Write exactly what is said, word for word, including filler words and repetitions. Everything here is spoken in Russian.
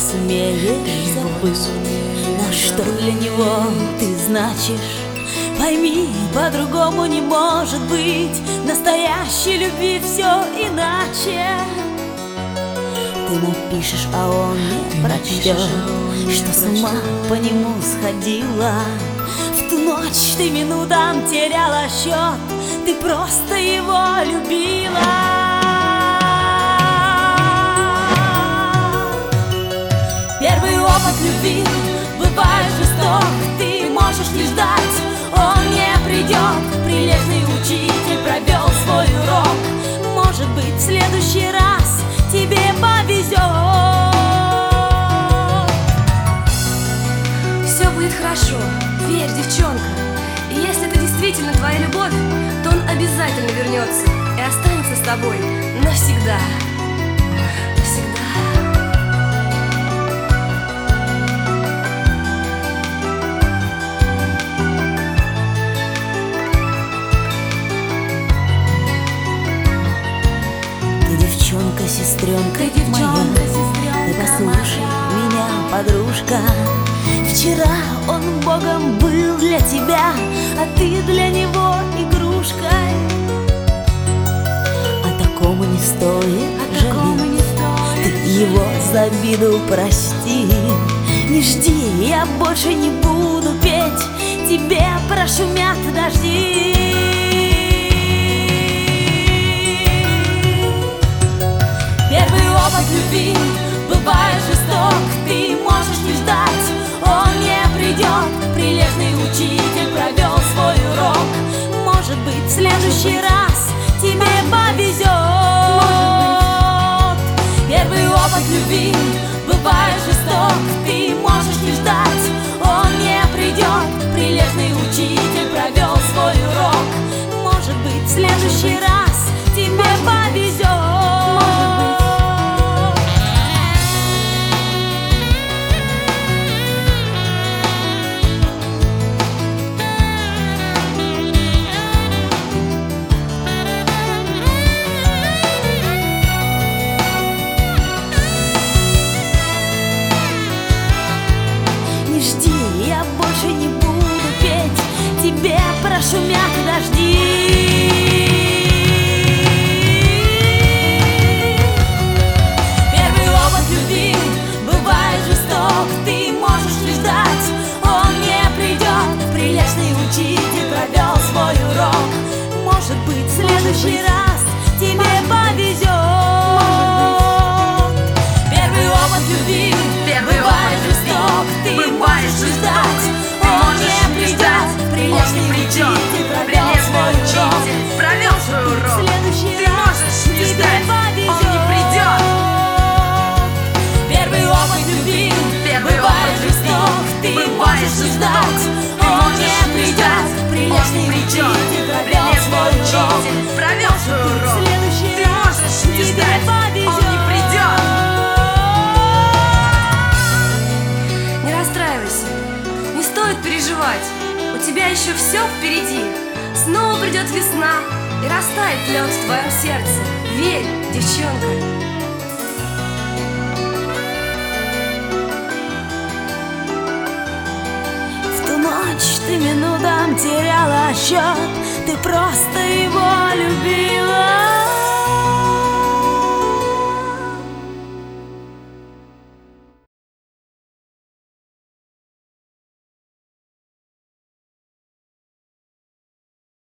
посмеешь забыть, но что для него ты значишь. Пойми, по-другому не может быть, настоящей любви все иначе. Ты напишешь, а он не прочтет, что с ума по нему сходила. В ту ночь ты минутам теряла счет, ты просто его любила. Первый опыт любви бывает жесток, ты можешь не ждать, он не придет. Прилежный учитель провел свой урок, может быть, в следующий раз тебе повезет. Все будет хорошо, верь, девчонка. И если это действительно твоя любовь, то он обязательно вернется и останется с тобой навсегда. Навсегда. Ты девчонка, сестренка, Ты девчонка, моя, сестренка ты послушай моя. меня, подружка. Вчера он Богом был для тебя, а ты для него игрушкой. А такому не стоит А такому жалеть, не стоит ты его за обиду прости. Не жди, я больше не буду петь, тебе прошумят дожди. Первый опыт любви бывает жесток, ты можешь не ждать, он не придет. Прилежный учитель провел свой урок, может быть, в следующий раз тебе повезет. Первый опыт любви бывает жесток, ты можешь не ждать, он не придет. Прилежный учитель провел свой урок, может быть, в следующий раз тебе повезет. Я больше не буду петь, тебе прошумят дожди. Первый опыт любви бывает жесток, ты можешь не ждать, он не придет. Прилежный учитель провел свой урок, может быть, в следующий раз тебе повезет. Первый опыт любви бывает жесток, ты можешь не ждать, он не придет. Прилежный учитель провел свой урок, провел свой урок. в следующий Ты раз можешь не тебе ждать, повезет. он не придет. Первый опыт любви Первый бывает опыт жесток, ты любви можешь не бывает ждать, жесток, он можешь не не придет. ждать, Прилежный он не придет. учитель провел Прилежный свой урок, учитель провел свой в урок. следующий Ты раз можешь не тебе ждать, повезет. он не придет. Не расстраивайся, не стоит переживать, у тебя еще все впереди. Снова придет весна и растает лед в твоем сердце. Верь, девчонка. В ту ночь ты минутам теряла счет, ты просто его любила.